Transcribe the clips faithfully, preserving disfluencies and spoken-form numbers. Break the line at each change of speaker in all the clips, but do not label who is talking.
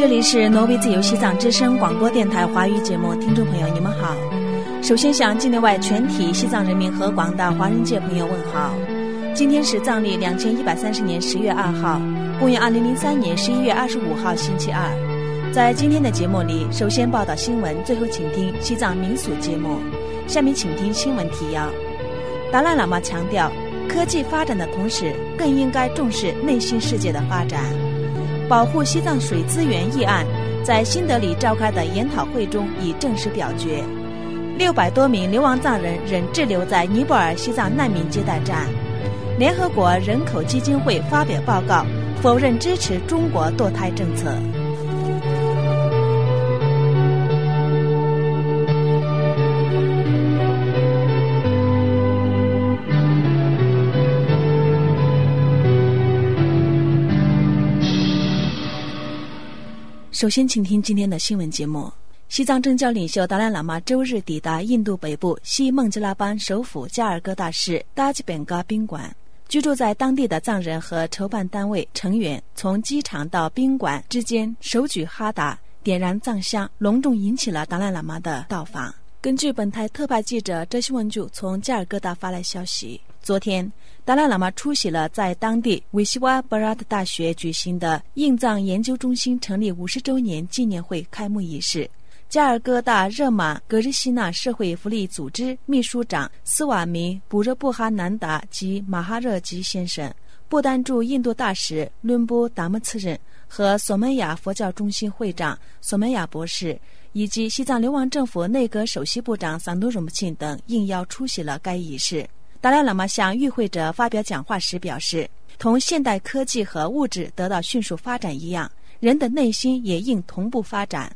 这里是挪威自由西藏之声广播电台华语节目，听众朋友你们好。首先向境内外全体西藏人民和广大华人界朋友问好。今天是藏历两千一百三十年十月二号，公元二零零三年十一月二十五号星期二。在今天的节目里，首先报道新闻，最后请听西藏民俗节目。下面请听新闻提要。达赖喇嘛强调，科技发展的同时，更应该重视内心世界的发展。保护西藏水资源议案在新德里召开的研讨会中已正式表决。六百多名流亡藏人仍滞留在尼泊尔西藏难民接待站。联合国人口基金会发表报告，否认支持中国堕胎政策。首先请听今天的新闻节目。西藏政教领袖达赖喇嘛周日抵达印度北部西孟加拉邦首府加尔各答市达吉本嘎宾馆。居住在当地的藏人和筹办单位成员从机场到宾馆之间手举哈达，点燃藏香，隆重引起了达赖喇嘛的到访。根据本台特派记者哲西文柱从加尔各答发来消息，昨天达赖喇嘛出席了在当地维西瓦巴拉特大学举行的印藏研究中心成立五十周年纪念会开幕仪式。加尔各答热玛格日西纳社会福利组织秘书长斯瓦米布热布哈南达及马哈热吉先生、不丹驻印度大使伦布达木次仁和索门雅佛教中心会长索门雅博士以及西藏流亡政府内阁首席部长桑都荣木庆等应邀出席了该仪式。达赖喇嘛向与会者发表讲话时表示，同现代科技和物质得到迅速发展一样，人的内心也应同步发展。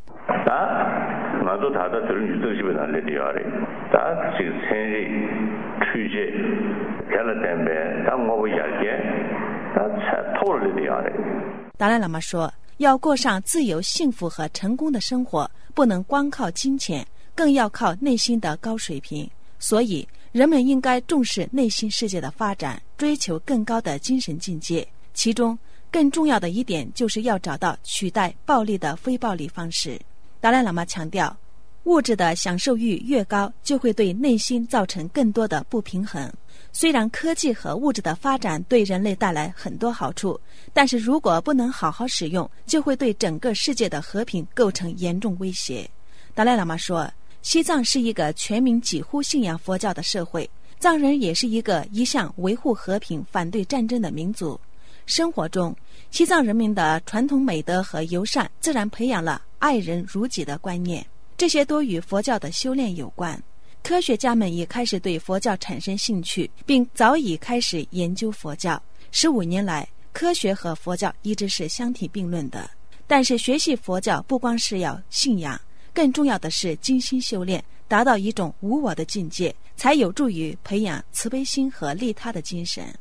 나도 다다 들은 유도집에 날려디야래. 다 지금 생리 취재 결혼 때문에 다 뭐고 이야기 다 토를디야래.
达赖喇嘛说，要过上自由、幸福和成功的生活，不能光靠金钱，更要靠内心的高水平。所以，人们应该重视内心世界的发展，追求更高的精神境界。其中，更重要的一点就是要找到取代暴力的非暴力方式。达赖喇嘛强调，物质的享受欲越高，就会对内心造成更多的不平衡。虽然科技和物质的发展对人类带来很多好处，但是如果不能好好使用，就会对整个世界的和平构成严重威胁。达赖喇嘛说，西藏是一个全民几乎信仰佛教的社会，藏人也是一个一向维护和平、反对战争的民族。生活中，西藏人民的传统美德和友善自然培养了爱人如己的观念，这些都与佛教的修炼有关。科学家们也开始对佛教产生兴趣，并早已开始研究佛教。十五年来，科学和佛教一直是相提并论的。但是学习佛教不光是要信仰，更重要的是精心修炼，达到一种无我的境界，才有助于培养慈悲心和利他的精神。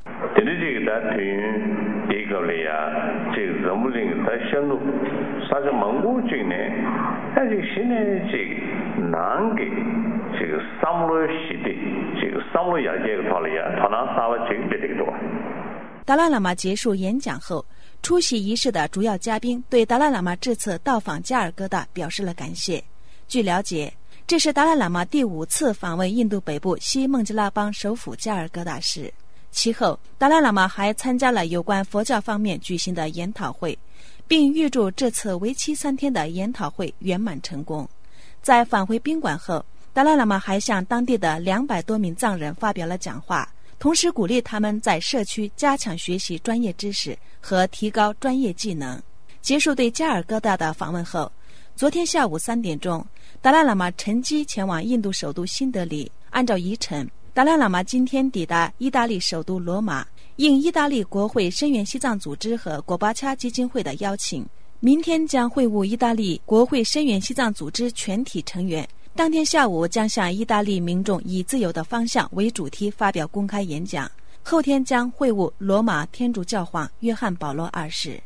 这个嘞呀，这个人们在线路，啥叫蒙古军呢？但是现在这个南给这个三路西的这个三路亚这个套了呀，他那三万这个别这个多。
达赖喇嘛结束演讲后，出席仪式的主要嘉宾对达赖喇嘛这次到访加尔各答表示了感谢。据了解，这是达赖喇嘛第五次访问印度北部西孟加拉邦首府加尔各答市。其后，达赖喇嘛还参加了有关佛教方面举行的研讨会，并预祝这次为期三天的研讨会圆满成功。在返回宾馆后，达赖喇嘛还向当地的两百多名藏人发表了讲话，同时鼓励他们在社区加强学习专业知识和提高专业技能。结束对加尔各答的访问后，昨天下午三点钟，达赖喇嘛乘机前往印度首都新德里。按照议程，达赖喇嘛今天抵达意大利首都罗马，应意大利国会声援西藏组织和果巴恰基金会的邀请，明天将会晤意大利国会声援西藏组织全体成员。当天下午将向意大利民众以自由的方向为主题发表公开演讲，后天将会晤罗马天主教皇约翰保罗二世。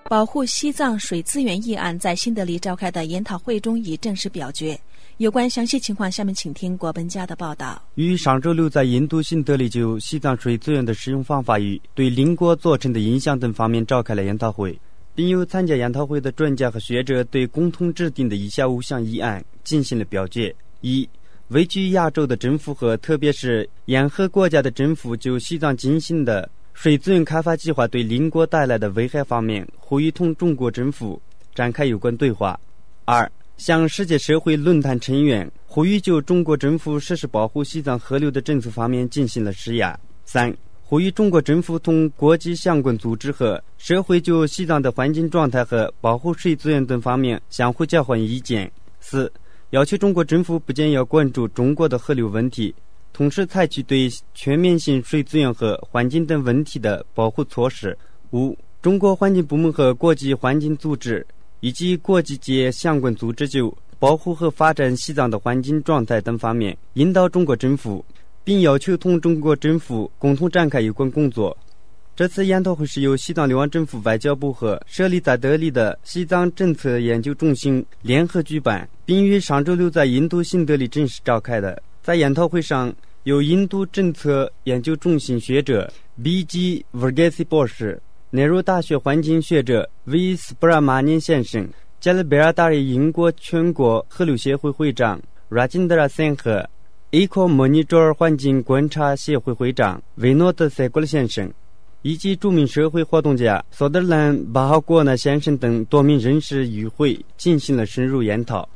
保护西藏水资源议案在新德里召开的研讨会中已正式表决。有关详细情况，下面请听国本家的报道。
于上周六在印度新德里就西藏水资源的使用方法与对邻国造成的影响等方面召开了研讨会，并由参加研讨会的专家和学者对共同制定的以下五项议案进行了表决。一、位居亚洲的政府和特别是沿河国家的政府就西藏进行的水资源开发计划对邻国带来的危害方面，呼吁同中国政府展开有关对话。二、向世界社会论坛成员呼吁就中国政府实施保护西藏河流的政策方面进行了施压。三、呼吁中国政府同国际相关组织和社会就西藏的环境状态和保护水资源等方面相互交换意见。四、要求中国政府不仅要关注中国的河流问题，同时采取对全面性水资源和环境等问题的保护措施。五、中国环境部门和国际环境组织以及国际界相关组织就保护和发展西藏的环境状态等方面引导中国政府，并要求同中国政府共同展开有关工作。这次研讨会是由西藏流亡政府外交部和设立在德里的西藏政策研究中心联合举办，并于上周六在印度新德里正式召开的。在研讨会上，由印度政策研究中心学者 B G Verghese 博士、内罗大学环境学者 V Subramanian 先生，加勒贝尔大日英国全国河流协会会长 Rajendra Sen 和 Eco Monitor 环境观察协会会长维诺德塞古勒先生，以及著名社会活动家苏德兰巴哈果纳先生等多名人士与会进行了深入研讨。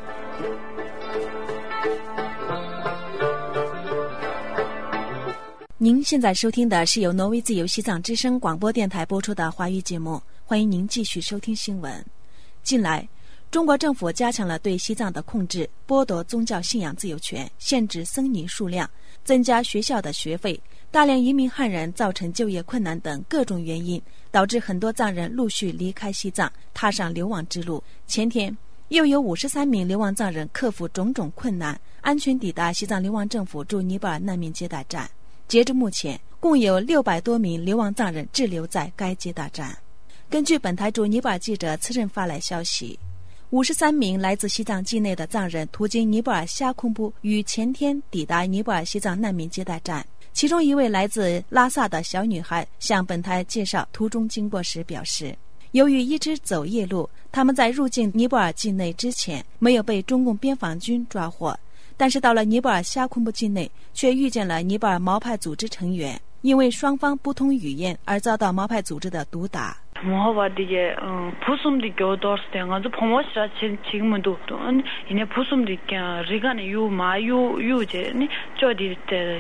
您现在收听的是由挪威自由西藏之声广播电台播出的华语节目，欢迎您继续收听新闻。近来，中国政府加强了对西藏的控制，剥夺宗教信仰自由权，限制僧尼数量，增加学校的学费，大量移民汉人造成就业困难等各种原因，导致很多藏人陆续离开西藏，踏上流亡之路。前天，又有五十三名流亡藏人克服种种困难，安全抵达西藏流亡政府驻尼泊尔难民接待站。截至目前，共有六百多名流亡藏人滞留在该接待站。根据本台驻尼泊尔记者此任发来消息，五十三名来自西藏境内的藏人途经尼泊尔夏空布于前天抵达尼泊尔西藏难民接待站。其中一位来自拉萨的小女孩向本台介绍途中经过时表示，由于一直走夜路，他们在入境尼泊尔境内之前没有被中共边防军抓获，但是到了尼泊尔夏空布境内，却遇见了尼泊尔毛派组织成员，因为双方不通语言而遭到毛派组织的毒打。
모하바디게 부숨디 교도스땡아주 포모시라 지금도 이네 부숨디 리간에 유 마유 유제니 저디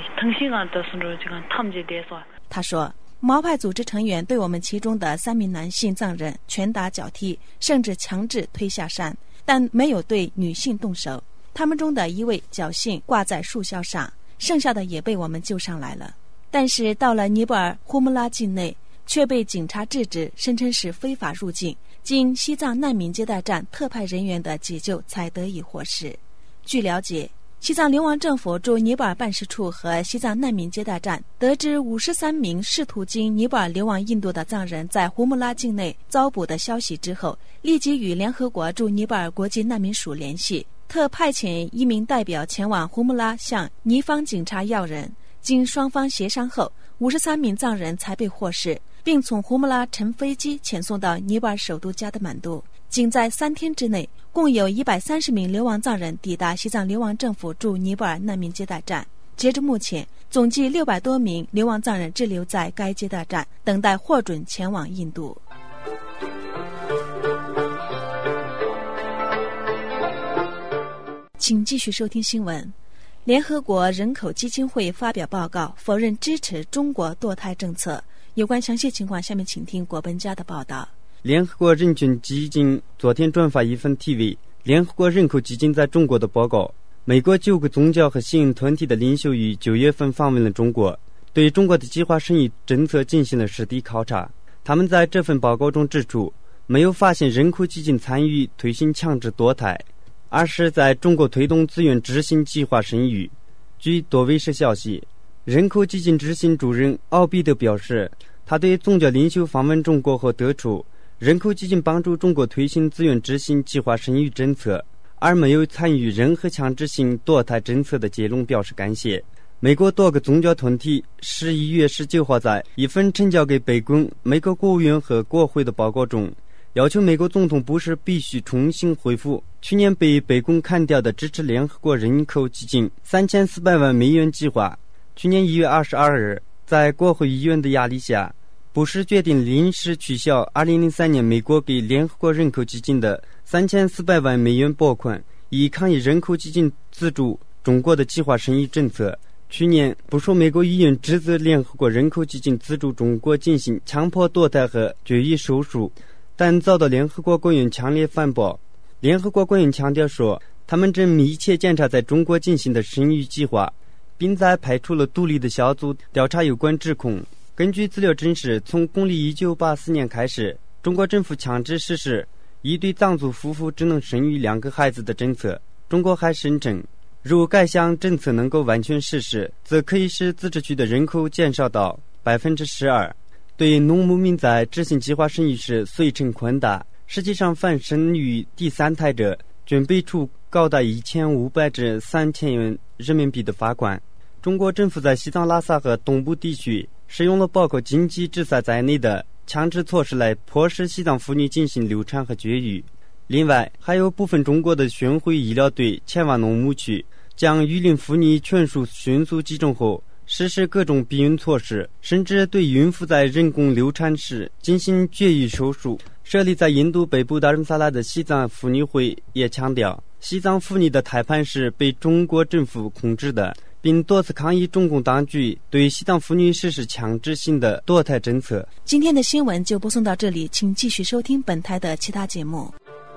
당신한 뜻으로 지금 탐지돼서
他说，毛派组织成员对我们其中的三名男性藏人拳打脚踢，甚至强制推下山，但没有对女性动手。他们中的一位侥幸挂在树梢上，剩下的也被我们救上来了。但是到了尼泊尔呼木拉境内，却被警察制止，声称是非法入境，经西藏难民接待站特派人员的急救才得以获释。据了解，西藏流亡政府驻尼泊尔办事处和西藏难民接待站得知五十三名试图经尼泊尔流亡印度的藏人在胡木拉境内遭捕的消息之后，立即与联合国驻尼泊尔国际难民署联系，特派遣一名代表前往胡木拉向尼方警察要人。经双方协商后，五十三名藏人才被获释，并从胡木拉乘飞机遣送到尼泊尔首都加德满都。仅在三天之内，共有一百三十名流亡藏人抵达西藏流亡政府驻尼泊尔难民接待站。截至目前，总计六百多名流亡藏人滞留在该接待站，等待获准前往印度。请继续收听新闻。联合国人口基金会发表报告，否认支持中国堕胎政策。有关详细情况，下面请听国本家的报道。
联合国人权基金昨天转发一份题为《联合国人口基金在中国的报告》。美国九个宗教和信仰团体的领袖于九月份访问了中国，对中国的计划生育政策进行了实地考察。他们在这份报告中指出，没有发现人口基金参与推行强制堕胎，而是在中国推动自愿执行计划生育。据多卫视消息，人口基金执行主任奥比德表示，他对宗教领袖访问中国后得出， 人口基金帮助中国推行自愿执行计划生育政策，而没有参与任何强制性堕胎政策的结论表示感谢。美国多个宗教团体十一月十九号在一份呈交给白宫、美国国务院和国会的报告中，要求美国总统布什必须重新恢复去年被白宫砍掉的支持联合国人口基金三千四百万美元计划。去年一月二十二日，在国会议员的压力下，布什决定临时取消二零零三年美国给联合国人口基金的三千四百万美元拨款，以抗议人口基金资助中国的计划生育政策。去年，不少美国议员指责联合国人口基金资助中国进行强迫堕胎和绝育手术，但遭到联合国官员强烈反驳。联合国官员强调说，他们正密切检查在中国进行的生育计划，并在派出了独立的小组调查有关指控。根据资料证实，从公历一九八四年开始，中国政府强制实施一对藏族夫妇只能生育两个孩子的政策。中国还声称，如该项政策能够完全实施，则可以使自治区的人口减少到百分之十二。对农牧民在执行计划生育时随称宽大，实际上凡生育第三胎者均被处高达一千五百至三千元人民币的罚款。中国政府在西藏拉萨和东部地区使用了包括经济制裁在内的强制措施来迫使西藏妇女进行流产和绝育。另外，还有部分中国的巡回医疗队前往农牧区，将育龄妇女全数迅速集中后，实施各种避孕措施，甚至对孕妇在人工流产时进行绝育手术。设立在印度北部达仁萨拉的西藏妇女会也强调，西藏妇女的胎盘是被中国政府控制的，并多次抗议中共当局对西藏妇女实施强制性的堕胎政策。
今天的新闻就播送到这里，请继续收听本台的其他节目。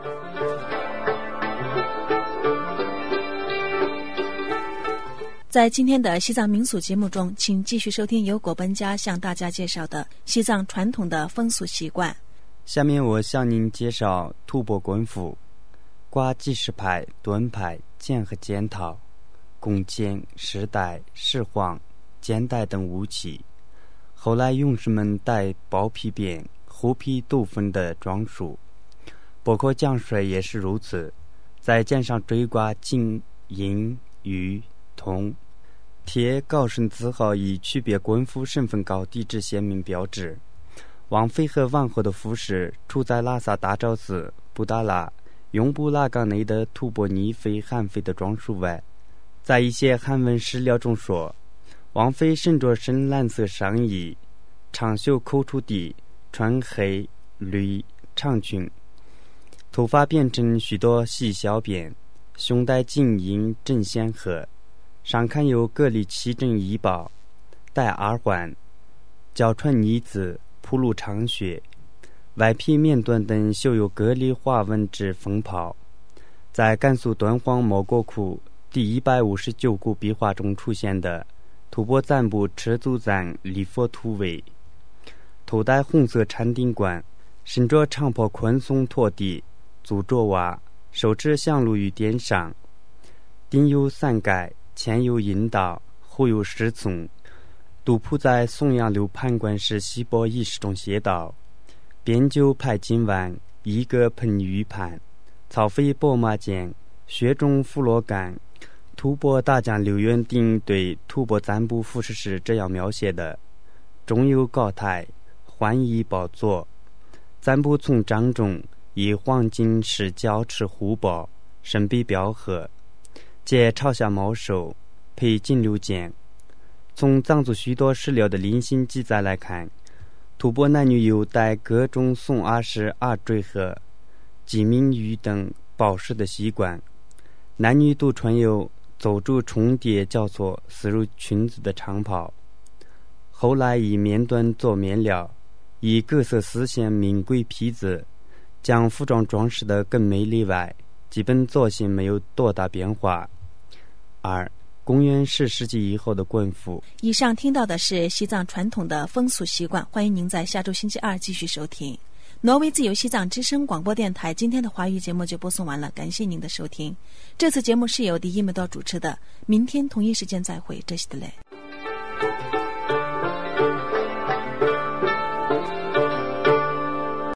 在今天的西藏民俗节目中，请继续收听由果本家向大家介绍的西藏传统的风俗习惯。
下面我向您介绍吐蕃官服，挂记事牌、盾牌、剑和剑套、弓箭、石带、石簧、肩带等武器。后来勇士们戴包皮鞭、虎皮斗分的装束，包括将帅也是如此，在肩上追挂金、银、玉、铜，贴高身字号，以区别官服身份高低之鲜明标志。王妃和王后的服饰，除在拉萨大昭寺、布达拉、雍布拉岗内的吐蕃尼妃、韩妃的装束外，在一些汉文史料中说，王妃身着深蓝色上衣，长袖口出地，穿黑绿长裙，头发编成许多细小辫，胸带金银针仙鹤，上看有各立七珍衣宝，戴耳环，脚穿呢子，铺路长靴，外披面缎等绣有各立花纹之风袍。在甘肃敦煌莫国窟第一百五十九股壁画中出现的吐蕃赞布赤足赞礼佛图位，头戴红色禅顶冠，身着长袍宽松拖地，足着袜，手持香炉于殿上，顶有伞盖，前有引导，后有侍从。杜甫在颂扬六判官时西钵仪式中写道：边酒派金碗，一个喷玉盘，草飞拨马剑，雪中弗罗干。吐蕃大将刘元定对吐蕃赞布服饰是这样描写的：中有高台，欢仪宝座，赞布从帐中，以黄金饰交持护宝，身披标褐，皆朝下毛首，配金六剑。从藏族许多史料的零星记载来看，吐蕃男女有戴各种宋阿式阿坠和鸡鸣玉等宝饰的习惯，男女都穿有走柱重叠交错丝如裙子的长袍。后来以面缎做面料，以各色丝线名贵皮子，将服装装饰得更美丽外，基本造型没有多大变化。二公元十世纪以后的官服。
以上听到的是西藏传统的风俗习惯，欢迎您在下周星期二继续收听。挪威自由西藏之声广播电台今天的华语节目就播送完了，感谢您的收听。这次节目是由第一梅多主持的，明天同一时间再会，这是的嘞。